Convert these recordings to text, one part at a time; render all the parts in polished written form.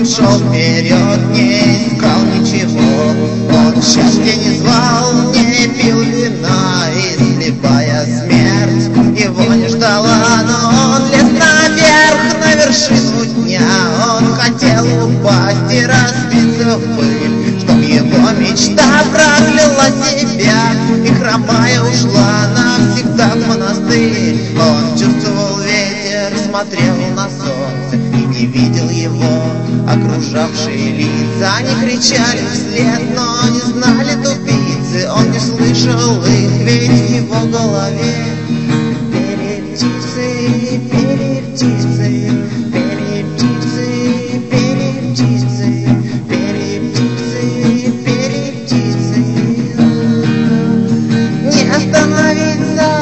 Он шел вперед, не искал ничего. Он счастья не звал, не пил вина, и слепая смерть его не ждала. Но он лез наверх, на вершину дня. Он хотел упасть и разбиться в пыль, чтоб его мечта прогляла себя и хромая ушла навсегда в монастырь. Он чувствовал ветер, смотрел на солнце и не видел его окружавшие лица. Они кричали вслед, но не знали тупицы. Он не слышал их, ведь в его голове пели птицы, пели птицы, пели птицы, пели птицы, пели птицы, пели птицы. Не остановиться.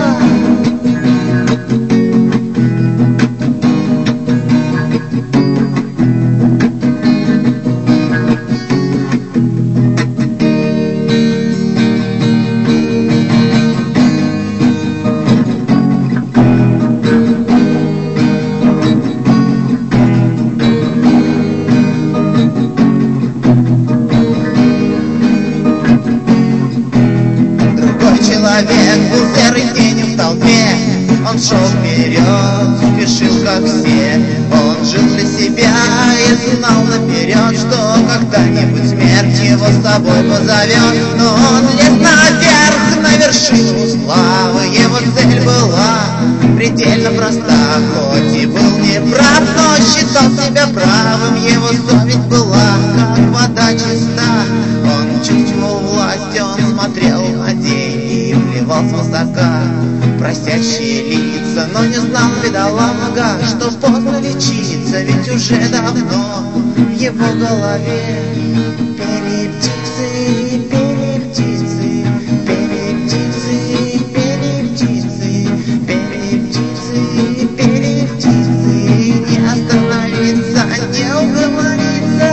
Человек был серой тенью в толпе. Он шел вперед, спешил как все. Он жил для себя и знал наперед, что когда-нибудь смерть его с собой позовет. Но он лез наверх, на вершину славы. Его цель была предельно проста. Хоть и был неправ, но считал себя правым. Его совесть была, как вода чиста. Он чувствовал власть, он смотрел на день и плевал свысока просящие лица. Но не знал бедолага, что поздно лечиться, ведь уже давно в его голове пели птицы, пели птицы, пели птицы, пели птицы, пели птицы, пели птицы. Не остановиться, не угомониться.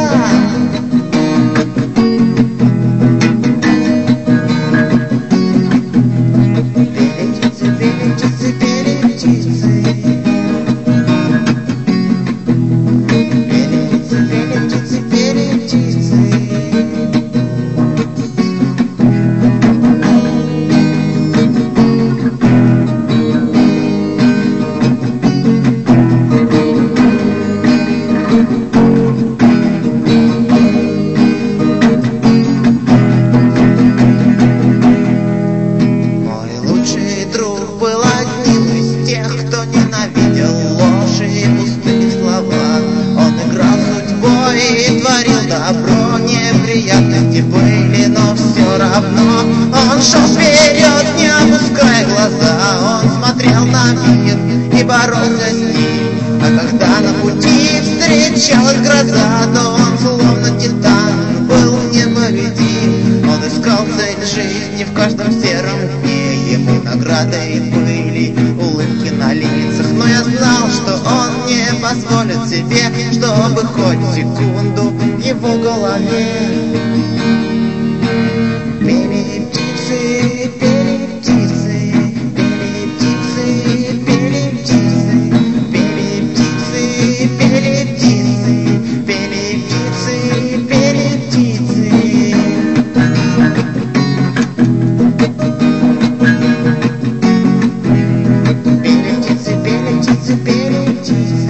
Добро, неприятности были, но все равно он шел вперед, не опуская глаза. Он смотрел на мир и боролся с ним. А когда на пути встречалась гроза, то он словно титан был непобедим. Он искал цель жизни в каждом сером дне. Ему наградой были улыбки на лицах. Но я знал, что он не позволит себе, чтобы хоть секунду в его голове пели птицы, пели птицы, пели птицы, пели птицы, пели птицы, пели птицы, пели птицы, пели птицы. Пели птицы, пели птицы, пели птицы.